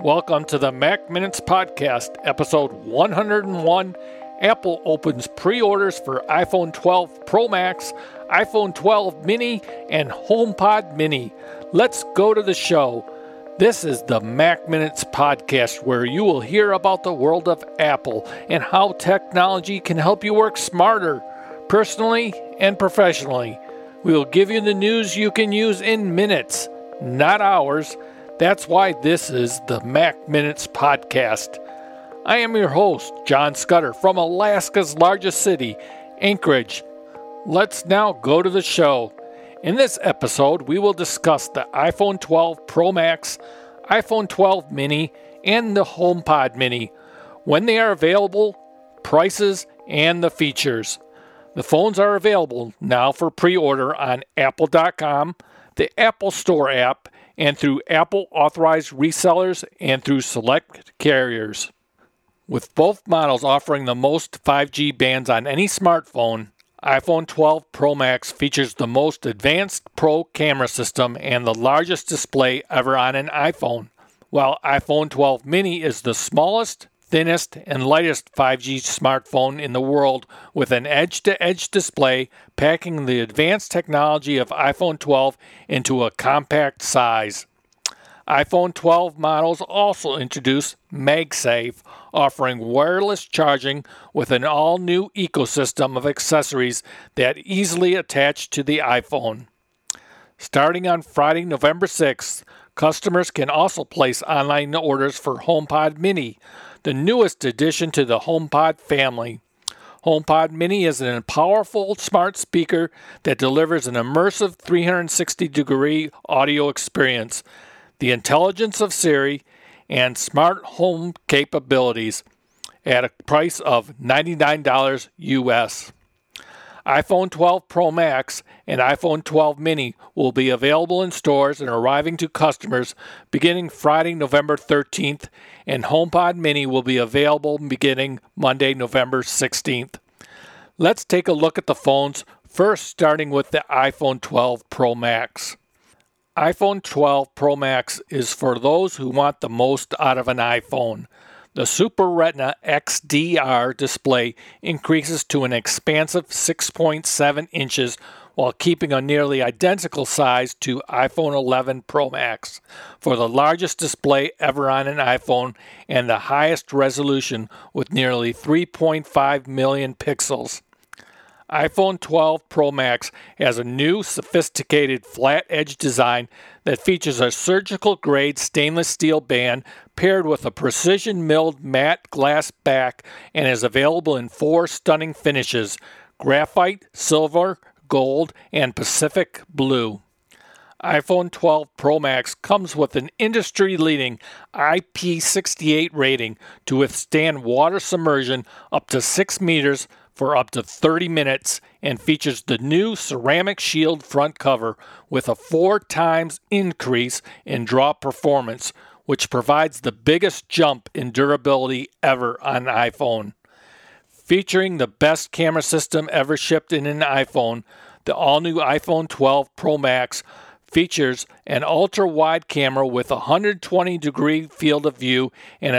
Welcome to the Mac Minutes Podcast, episode 101. Apple opens pre-orders for iPhone 12 Pro Max, iPhone 12 Mini, and HomePod Mini. Let's go to the show. This is the Mac Minutes Podcast, where you will hear about the world of Apple and how technology can help you work smarter, personally and professionally. We will give you the news you can use in minutes, not hours. That's why this is the Mac Minutes Podcast. I am your host, John Scudder, from Alaska's largest city, Anchorage. Let's now go to the show. In this episode, we will discuss the iPhone 12 Pro Max, iPhone 12 Mini, and the HomePod Mini, when they are available, prices, and the features. The phones are available now for pre-order on Apple.com, the Apple Store app, and through Apple authorized resellers and through select carriers. With both models offering the most 5G bands on any smartphone, iPhone 12 Pro Max features the most advanced Pro camera system and the largest display ever on an iPhone, while iPhone 12 Mini is the smallest, thinnest, and lightest 5G smartphone in the world with an edge-to-edge display packing the advanced technology of iPhone 12 into a compact size. iPhone 12 models also introduce MagSafe, offering wireless charging with an all-new ecosystem of accessories that easily attach to the iPhone. Starting on Friday, November 6th, customers can also place online orders for HomePod Mini, the newest addition to the HomePod family. HomePod Mini is a powerful smart speaker that delivers an immersive 360-degree audio experience, the intelligence of Siri, and smart home capabilities at a price of $99 US. iPhone 12 Pro Max and iPhone 12 Mini will be available in stores and arriving to customers beginning Friday, November 13th, and HomePod Mini will be available beginning Monday, November 16th. Let's take a look at the phones, first starting with the iPhone 12 Pro Max. iPhone 12 Pro Max is for those who want the most out of an iPhone. The Super Retina XDR display increases to an expansive 6.7 inches while keeping a nearly identical size to iPhone 11 Pro Max for the largest display ever on an iPhone and the highest resolution with nearly 3.5 million pixels. iPhone 12 Pro Max has a new sophisticated flat edge design that features a surgical-grade stainless steel band paired with a precision-milled matte glass back and is available in 4 stunning finishes: graphite, silver, gold, and Pacific blue. iPhone 12 Pro Max comes with an industry-leading IP68 rating to withstand water submersion up to 6 meters for up to 30 minutes and features the new ceramic shield front cover with a 4 times increase in drop performance, which provides the biggest jump in durability ever on an iPhone. Featuring the best camera system ever shipped in an iPhone, the all-new iPhone 12 Pro Max features an ultra-wide camera with a 120-degree field of view and a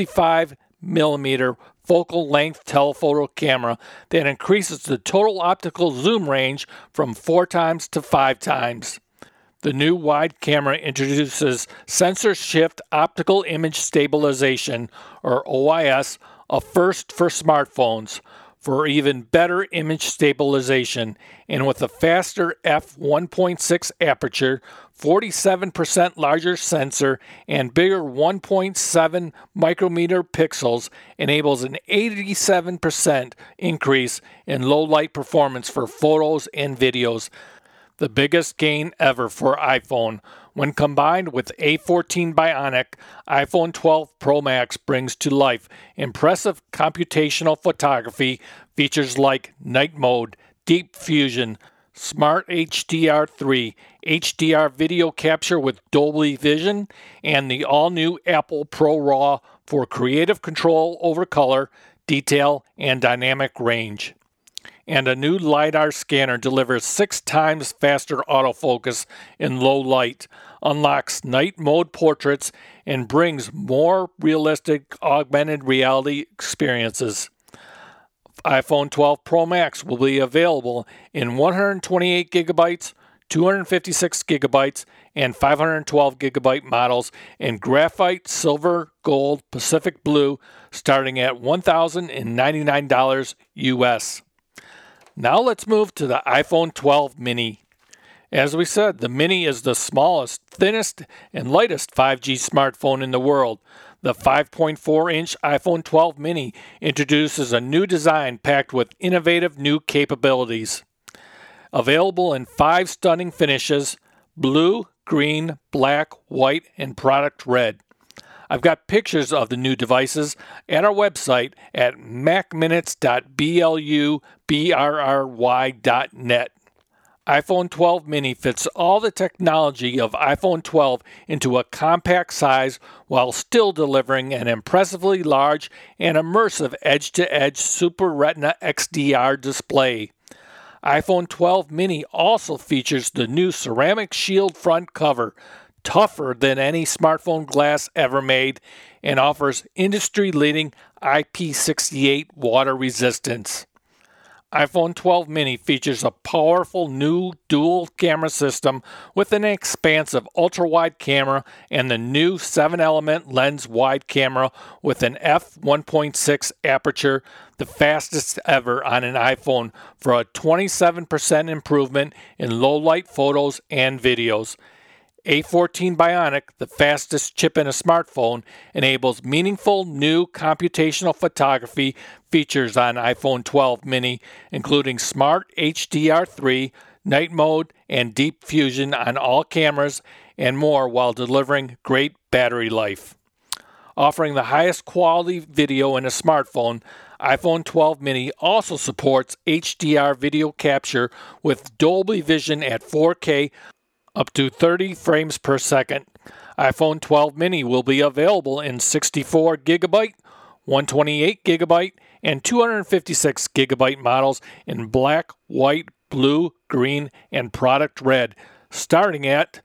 65mm focal length telephoto camera that increases the total optical zoom range from 4 times to 5 times. The new wide camera introduces sensor shift optical image stabilization, or OIS, a first for smartphones, for even better image stabilization, and with a faster f1.6 aperture, 47% larger sensor, and bigger 1.7 micrometer pixels, enables an 87% increase in low light performance for photos and videos, the biggest gain ever for iPhone. When combined with A14 Bionic, iPhone 12 Pro Max brings to life impressive computational photography features like night mode, deep fusion, Smart HDR3, HDR video capture with Dolby Vision, and the all-new Apple Pro RAW for creative control over color, detail, and dynamic range. And a new LiDAR scanner delivers 6 times faster autofocus in low light, unlocks night mode portraits, and brings more realistic augmented reality experiences. iPhone 12 Pro Max will be available in 128 gigabytes, 256 gigabytes, and 512 gigabyte models in graphite, silver, gold, Pacific blue, starting at $1,099 US. Now let's move to the iPhone 12 mini. As we said, the mini is the smallest, thinnest, and lightest 5G smartphone in the world. The 5.4-inch iPhone 12 mini introduces a new design packed with innovative new capabilities. Available in 5 stunning finishes: blue, green, black, white, and product red. I've got pictures of the new devices at our website at macminutes.blubry.net. iPhone 12 mini fits all the technology of iPhone 12 into a compact size while still delivering an impressively large and immersive edge-to-edge Super Retina XDR display. iPhone 12 mini also features the new ceramic shield front cover, tougher than any smartphone glass ever made, and offers industry-leading IP68 water resistance. iPhone 12 mini features a powerful new dual camera system with an expansive ultra-wide camera and the new 7-element lens wide camera with an f1.6 aperture, the fastest ever on an iPhone, for a 27% improvement in low-light photos and videos. A14 Bionic, the fastest chip in a smartphone, enables meaningful new computational photography features on iPhone 12 mini, including Smart HDR3, night mode, and deep fusion on all cameras, and more, while delivering great battery life. Offering the highest quality video in a smartphone, iPhone 12 mini also supports HDR video capture with Dolby Vision at 4K up to 30 frames per second. iPhone 12 mini will be available in 64 gigabyte, 128 gigabyte, and 256 gigabyte models in black, white, blue, green, and product red, starting at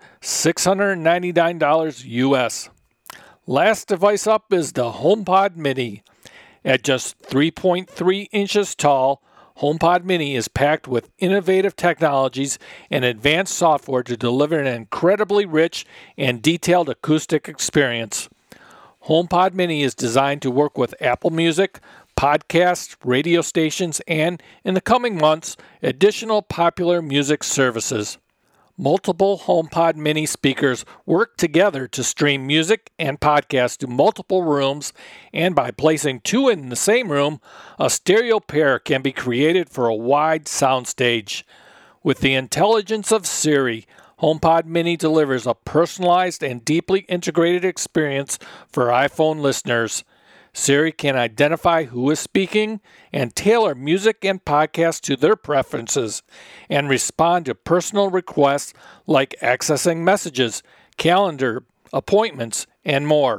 $699 US. Last device up is the HomePod Mini. At just 3.3 inches tall, HomePod Mini is packed with innovative technologies and advanced software to deliver an incredibly rich and detailed acoustic experience. HomePod Mini is designed to work with Apple Music, podcasts, radio stations, and, in the coming months, additional popular music services. Multiple HomePod Mini speakers work together to stream music and podcasts to multiple rooms, and by placing 2 in the same room, a stereo pair can be created for a wide soundstage. With the intelligence of Siri, HomePod Mini delivers a personalized and deeply integrated experience for iPhone listeners. Siri can identify who is speaking and tailor music and podcasts to their preferences and respond to personal requests like accessing messages, calendar, appointments, and more.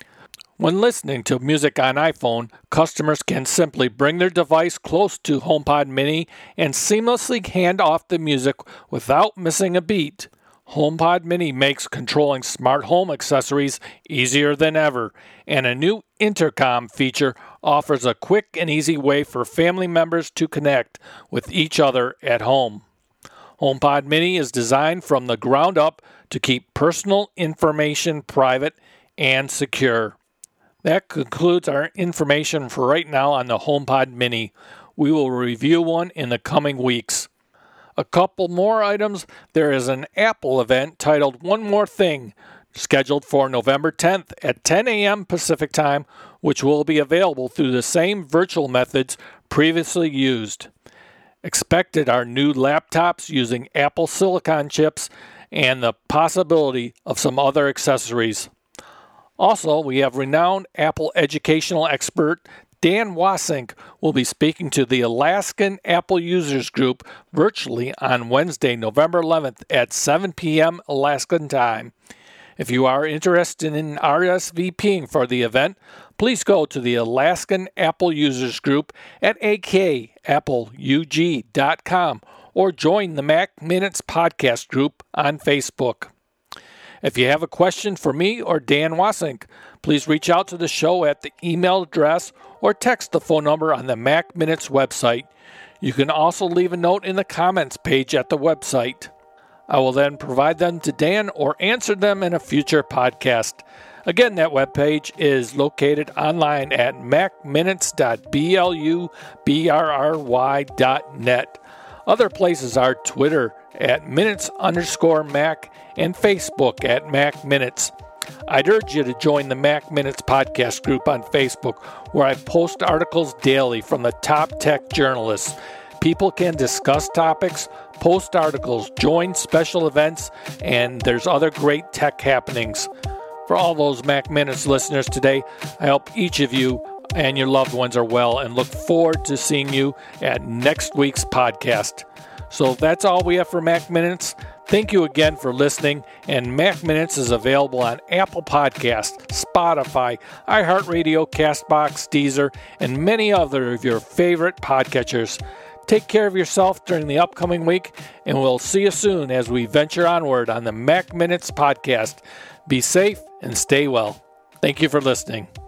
When listening to music on iPhone, customers can simply bring their device close to HomePod Mini and seamlessly hand off the music without missing a beat. HomePod Mini makes controlling smart home accessories easier than ever, and a new intercom feature offers a quick and easy way for family members to connect with each other at home. HomePod Mini is designed from the ground up to keep personal information private and secure. That concludes our information for right now on the HomePod Mini. We will review one in the coming weeks. A couple more items. There is an Apple event titled One More Thing, scheduled for November 10th at 10 a.m. Pacific Time, which will be available through the same virtual methods previously used. Expected are new laptops using Apple Silicon chips and the possibility of some other accessories. Also, we have renowned Apple educational expert Dan Wasink will be speaking to the Alaskan Apple Users Group virtually on Wednesday, November 11th at 7 p.m. Alaskan time. If you are interested in RSVPing for the event, please go to the Alaskan Apple Users Group at akappleug.com or join the Mac Minutes podcast group on Facebook. If you have a question for me or Dan Wasink, please reach out to the show at the email address or text the phone number on the Mac Minutes website. You can also leave a note in the comments page at the website. I will then provide them to Dan or answer them in a future podcast. Again, that webpage is located online at macminutes.blubry.net. Other places are Twitter at Minutes_Mac and Facebook at Mac Minutes. I'd urge you to join the Mac Minutes podcast group on Facebook, where I post articles daily from the top tech journalists. People can discuss topics, post articles, join special events, and there's other great tech happenings. For all those Mac Minutes listeners today, I hope each of you and your loved ones are well and look forward to seeing you at next week's podcast. So that's all we have for Mac Minutes. Thank you again for listening, and Mac Minutes is available on Apple Podcasts, Spotify, iHeartRadio, CastBox, Deezer, and many other of your favorite podcatchers. Take care of yourself during the upcoming week, and we'll see you soon as we venture onward on the Mac Minutes podcast. Be safe and stay well. Thank you for listening.